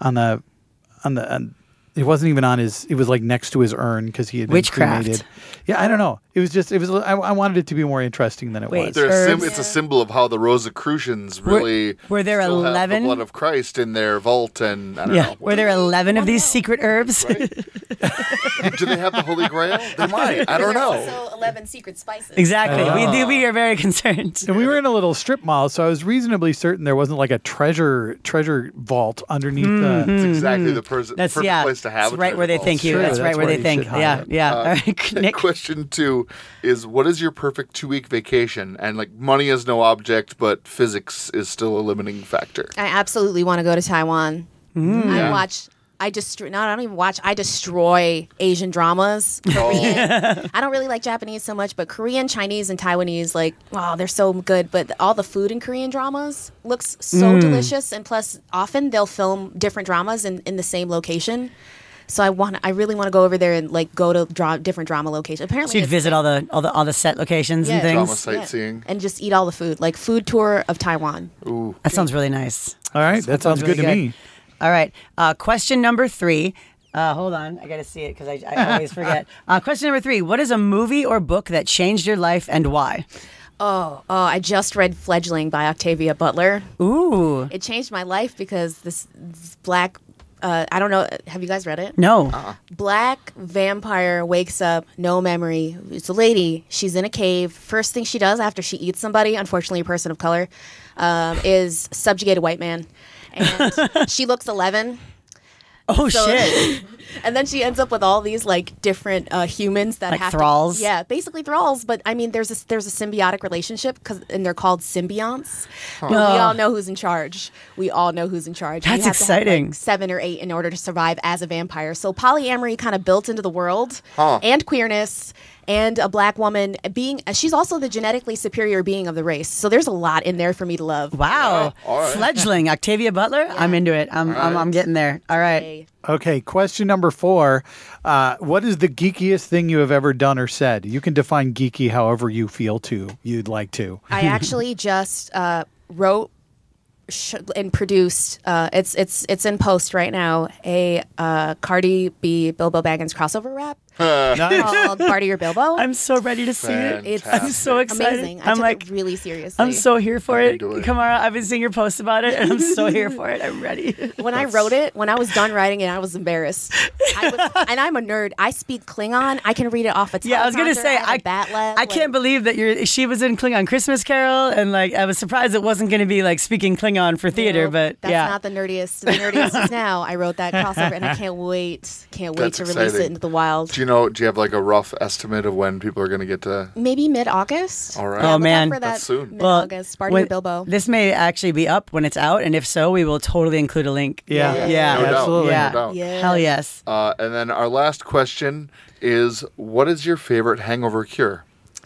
[SPEAKER 5] it wasn't even on his. It was like next to his urn because he had been
[SPEAKER 2] Witchcraft.
[SPEAKER 5] cremated. Yeah, I don't know. It was. I wanted it to be more interesting than it
[SPEAKER 2] Wait,
[SPEAKER 5] was.
[SPEAKER 6] They're it's a symbol of how the Rosicrucians really
[SPEAKER 2] were there
[SPEAKER 6] still have
[SPEAKER 2] 11?
[SPEAKER 6] the blood of Christ in their vault, and I don't
[SPEAKER 2] Yeah.
[SPEAKER 6] know.
[SPEAKER 2] Were there 11 of these secret herbs?
[SPEAKER 6] Do they have the Holy Grail? They might. I don't know.
[SPEAKER 1] Also, 11 secret spices.
[SPEAKER 2] Exactly. We are very concerned.
[SPEAKER 5] And we were in a little strip mall, so I was reasonably certain there wasn't like a treasure vault underneath the.
[SPEAKER 6] It's exactly the
[SPEAKER 2] That's
[SPEAKER 6] perfect place to have
[SPEAKER 2] That's
[SPEAKER 6] a
[SPEAKER 2] right where they
[SPEAKER 6] treasure
[SPEAKER 2] think you.
[SPEAKER 5] True,
[SPEAKER 2] That's right
[SPEAKER 5] that's
[SPEAKER 2] where
[SPEAKER 5] where
[SPEAKER 2] they
[SPEAKER 5] you
[SPEAKER 2] think.
[SPEAKER 5] should hide
[SPEAKER 2] Yeah,
[SPEAKER 5] it.
[SPEAKER 2] yeah. All right, Nick.
[SPEAKER 6] Question 2 is, what is your perfect 2-week vacation? And like, money is no object, but physics is still a limiting factor.
[SPEAKER 1] I absolutely want to go to Taiwan. I don't even watch. I destroy Asian dramas. Korean. I don't really like Japanese so much, but Korean, Chinese, and Taiwanese, like, wow, they're so good. But all the food in Korean dramas looks so delicious. And plus, often they'll film different dramas in the same location. So I really want to go over there and like go to different drama locations. Apparently,
[SPEAKER 2] So you'd
[SPEAKER 1] it's-
[SPEAKER 2] visit all the set locations and
[SPEAKER 1] Yeah.
[SPEAKER 6] Drama
[SPEAKER 2] things.
[SPEAKER 6] sightseeing.
[SPEAKER 1] and just eat all the food, like food tour of Taiwan.
[SPEAKER 6] Ooh.
[SPEAKER 2] That sounds really nice.
[SPEAKER 5] All right, that sounds good to me.
[SPEAKER 2] All right. Question number 3. Hold on. I got to see it because I always forget. Question number 3. What is a movie or book that changed your life and why?
[SPEAKER 1] Oh, I just read Fledgling by Octavia Butler.
[SPEAKER 2] Ooh.
[SPEAKER 1] It changed my life because this black, I don't know, have you guys read it?
[SPEAKER 2] No.
[SPEAKER 1] Black vampire wakes up, no memory. It's a lady. She's in a cave. First thing she does after she eats somebody, unfortunately a person of color, is subjugate a white man. And she looks 11.
[SPEAKER 2] Oh,
[SPEAKER 1] So-
[SPEAKER 2] shit.
[SPEAKER 1] And then she ends up with all these like different humans that
[SPEAKER 2] Like
[SPEAKER 1] have
[SPEAKER 2] thralls?
[SPEAKER 1] To, yeah, basically thralls. But I mean, there's a symbiotic relationship and they're called symbionts. And we all know who's in charge. We all know who's in charge.
[SPEAKER 2] That's
[SPEAKER 1] you have to have,
[SPEAKER 2] exciting.
[SPEAKER 1] like, 7 or 8 in order to survive as a vampire. So polyamory kind of built into the world,
[SPEAKER 6] Huh.
[SPEAKER 1] and queerness. And a black woman she's also the genetically superior being of the race. So there's a lot in there for me to love.
[SPEAKER 2] Wow.
[SPEAKER 6] all right.
[SPEAKER 2] Fledgling. Octavia Butler? I'm into it. I'm getting there. All right.
[SPEAKER 1] Hey.
[SPEAKER 5] Okay, question number 4. What is the geekiest thing you have ever done or said? You can define geeky however you feel you'd like to.
[SPEAKER 1] I actually just wrote and produced. It's in post right now. A Cardi B Bilbo Baggins crossover rap called Barty or Bilbo.
[SPEAKER 2] I'm so ready to see it.
[SPEAKER 1] It's
[SPEAKER 2] I'm so excited.
[SPEAKER 1] amazing. I
[SPEAKER 2] I'm
[SPEAKER 1] took
[SPEAKER 2] like,
[SPEAKER 1] it really seriously.
[SPEAKER 2] I'm so here for it.
[SPEAKER 6] into it.
[SPEAKER 2] Kamara, I've been seeing your posts about it, and I'm so here for it. I'm ready.
[SPEAKER 1] When I wrote it, when I was done writing it, I was embarrassed. And I'm a nerd. I speak Klingon. I can read it off a teleprompter.
[SPEAKER 2] Yeah, I was gonna say
[SPEAKER 1] I have a bat lab.
[SPEAKER 2] I can't believe that she was in Klingon Christmas Carol, and like I was surprised it wasn't going to be like speaking Klingon for theater,
[SPEAKER 1] Nope,
[SPEAKER 2] but
[SPEAKER 1] that's
[SPEAKER 2] yeah.
[SPEAKER 1] not the nerdiest. The nerdiest is now. I wrote that crossover, and I can't wait
[SPEAKER 6] That's
[SPEAKER 1] to release
[SPEAKER 6] exciting.
[SPEAKER 1] it into the wild.
[SPEAKER 6] Do you have like a rough estimate of when people are going to get to?
[SPEAKER 1] Maybe mid-August.
[SPEAKER 6] All right.
[SPEAKER 2] Oh,
[SPEAKER 1] Look
[SPEAKER 2] man.
[SPEAKER 1] out for that
[SPEAKER 6] That's soon.
[SPEAKER 1] mid-August. Barty or Bilbo.
[SPEAKER 2] This may actually be up when it's out, and if so, we will totally include a link.
[SPEAKER 5] Yeah,
[SPEAKER 2] Yeah.
[SPEAKER 6] No doubt,
[SPEAKER 5] absolutely.
[SPEAKER 2] Yeah.
[SPEAKER 6] no doubt.
[SPEAKER 1] Yeah.
[SPEAKER 2] Hell yes.
[SPEAKER 6] And then our last question is, what is your favorite hangover cure?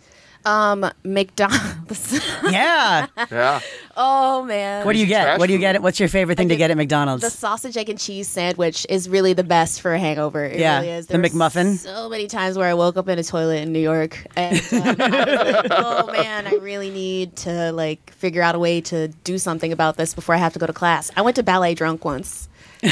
[SPEAKER 1] McDonald's.
[SPEAKER 2] Yeah.
[SPEAKER 6] Yeah.
[SPEAKER 1] Oh man.
[SPEAKER 2] What do you get?
[SPEAKER 6] trash
[SPEAKER 2] What do you
[SPEAKER 6] food.
[SPEAKER 2] get? What's your favorite thing to get at McDonald's?
[SPEAKER 1] The sausage, egg, and cheese sandwich is really the best for a hangover. It
[SPEAKER 2] Yeah,
[SPEAKER 1] really is.
[SPEAKER 2] the
[SPEAKER 1] There were
[SPEAKER 2] McMuffin.
[SPEAKER 1] So many times where I woke up in a toilet in New York, and I was like, oh man, I really need to like figure out a way to do something about this before I have to go to class. I went to ballet drunk once.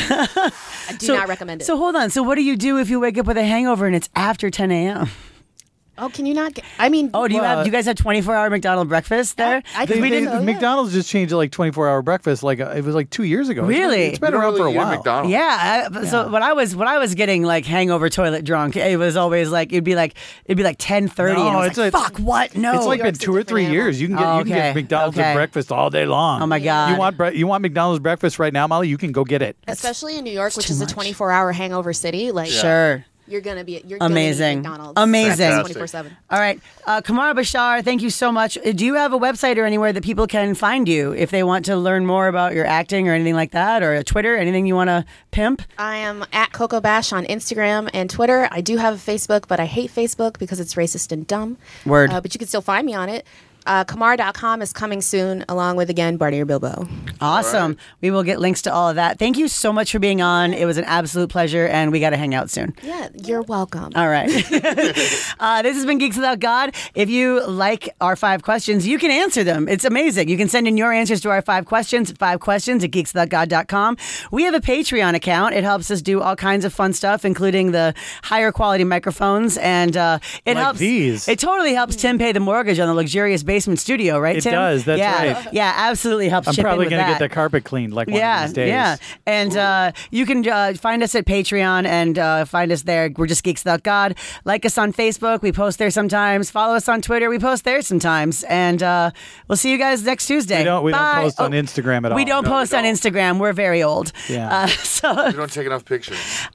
[SPEAKER 1] I do not recommend it.
[SPEAKER 2] So hold on. So what do you do if you wake up with a hangover and it's after 10 a.m.?
[SPEAKER 1] oh, can you not get? I mean,
[SPEAKER 2] Oh, do you guys have 24-hour McDonald's breakfast there?
[SPEAKER 1] I
[SPEAKER 5] They,
[SPEAKER 1] think
[SPEAKER 5] they-
[SPEAKER 1] we didn't.
[SPEAKER 5] McDonald's just changed it like 24-hour breakfast. Like it was like 2 years ago.
[SPEAKER 2] Really?
[SPEAKER 5] It's been
[SPEAKER 6] You don't
[SPEAKER 5] around for a
[SPEAKER 6] really eat at
[SPEAKER 5] while.
[SPEAKER 6] McDonald's.
[SPEAKER 2] Yeah. So when I was getting like hangover toilet drunk, it was always like it'd be like 10:30, and I was
[SPEAKER 5] it's
[SPEAKER 2] like,
[SPEAKER 5] a-
[SPEAKER 2] fuck, what? No.
[SPEAKER 5] It's like been
[SPEAKER 1] York's a
[SPEAKER 5] 2 or 3
[SPEAKER 1] different
[SPEAKER 5] years. You can get
[SPEAKER 2] Oh,
[SPEAKER 5] you can
[SPEAKER 2] okay.
[SPEAKER 5] get McDonald's
[SPEAKER 2] Okay.
[SPEAKER 5] at breakfast all day long.
[SPEAKER 2] Oh my God.
[SPEAKER 5] You want McDonald's breakfast right now, Molly? You can go get it.
[SPEAKER 1] Especially in New York, which
[SPEAKER 2] too
[SPEAKER 1] is a
[SPEAKER 2] much.
[SPEAKER 1] 24-hour hangover city. Like,
[SPEAKER 2] Sure.
[SPEAKER 1] you're gonna be
[SPEAKER 2] Amazing.
[SPEAKER 1] McDonald's.
[SPEAKER 2] Amazing.
[SPEAKER 6] Fantastic.
[SPEAKER 1] 24/7.
[SPEAKER 2] All right. Kamara Bashar, thank you so much. Do you have a website or anywhere that people can find you if they want to learn more about your acting or anything like that, or a Twitter, anything you want to pimp?
[SPEAKER 1] I am at Coco Bash on Instagram and Twitter. I do have a Facebook, but I hate Facebook because it's racist and dumb.
[SPEAKER 2] Word.
[SPEAKER 1] But you can still find me on it. Kamar.com is coming soon, along with, again, Barty or Bilbo.
[SPEAKER 2] Awesome. We will get links to all of that. Thank you so much for being on. It was an absolute pleasure, and we got to hang out soon.
[SPEAKER 1] Yeah, you're welcome.
[SPEAKER 2] All right. This has been Geeks Without God. If you like our 5 questions, you can answer them. It's amazing. You can send in your answers to our 5 questions at 5questions@geekswithoutgod.com. We have a Patreon account. It helps us do all kinds of fun stuff, including the higher quality microphones. And it helps.
[SPEAKER 5] these.
[SPEAKER 2] It totally helps Tim pay the mortgage on the luxurious basement studio, right,
[SPEAKER 5] It
[SPEAKER 2] Tim?
[SPEAKER 5] does, that's
[SPEAKER 2] yeah.
[SPEAKER 5] right.
[SPEAKER 2] Yeah, absolutely helps
[SPEAKER 5] I'm
[SPEAKER 2] chip
[SPEAKER 5] probably
[SPEAKER 2] in with
[SPEAKER 5] going to
[SPEAKER 2] that.
[SPEAKER 5] get the carpet cleaned like one of these days.
[SPEAKER 2] Yeah, and you can find us at Patreon and find us there. We're just Geeks Without God. Like us on Facebook. We post there sometimes. Follow us on Twitter. We post there sometimes. And we'll see you guys next Tuesday.
[SPEAKER 5] We don't
[SPEAKER 2] Bye.
[SPEAKER 5] post on
[SPEAKER 2] Oh,
[SPEAKER 5] Instagram at all.
[SPEAKER 2] We don't
[SPEAKER 6] No, we
[SPEAKER 2] post on
[SPEAKER 6] don't.
[SPEAKER 2] Instagram. We're very old.
[SPEAKER 5] Yeah.
[SPEAKER 2] So
[SPEAKER 6] We don't take enough pictures.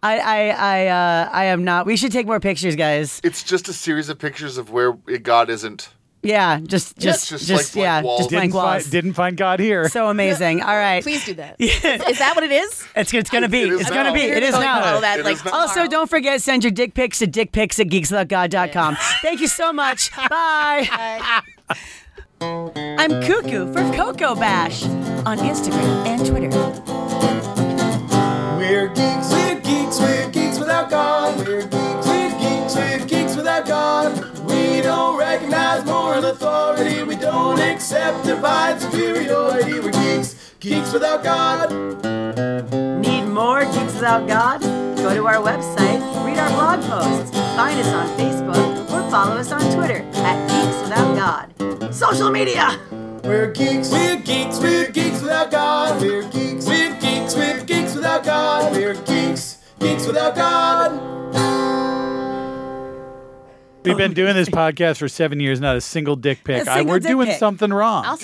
[SPEAKER 2] I am not. We should take more pictures, guys.
[SPEAKER 6] It's just a series of pictures of where God isn't.
[SPEAKER 2] Yeah, just
[SPEAKER 6] just like blank
[SPEAKER 2] yeah,
[SPEAKER 6] walls.
[SPEAKER 2] just blank walls.
[SPEAKER 5] Didn't find God here.
[SPEAKER 2] So amazing. All right.
[SPEAKER 1] Please do that. Is that what it is?
[SPEAKER 2] It's gonna be.
[SPEAKER 6] It is
[SPEAKER 2] It's gonna
[SPEAKER 6] now.
[SPEAKER 2] be. It is
[SPEAKER 1] Totally
[SPEAKER 2] now.
[SPEAKER 1] follow that,
[SPEAKER 6] It
[SPEAKER 1] like,
[SPEAKER 6] is now.
[SPEAKER 2] Also,
[SPEAKER 1] tomorrow.
[SPEAKER 2] don't forget, send your dick pics to dickpics@geekswithoutgod.com. Thank you so much. Bye. I'm Cuckoo for Coco Bash on Instagram and Twitter.
[SPEAKER 3] We're geeks, we're geeks, we're geeks without don't accept divine superiority. We're geeks, geeks without God.
[SPEAKER 2] Need more Geeks Without God? Go to our website, read our blog posts, find us on Facebook, or follow us on Twitter at Geeks Without God. Social media!
[SPEAKER 3] We're geeks, we're geeks, we're geeks without God. We're geeks, we're geeks, we're geeks without God. We're geeks, geeks without God.
[SPEAKER 5] We've been doing this podcast for 7 years, not a single dick pic.
[SPEAKER 2] A single
[SPEAKER 5] We're
[SPEAKER 2] dick
[SPEAKER 5] doing
[SPEAKER 2] pic.
[SPEAKER 5] something wrong.
[SPEAKER 1] I'll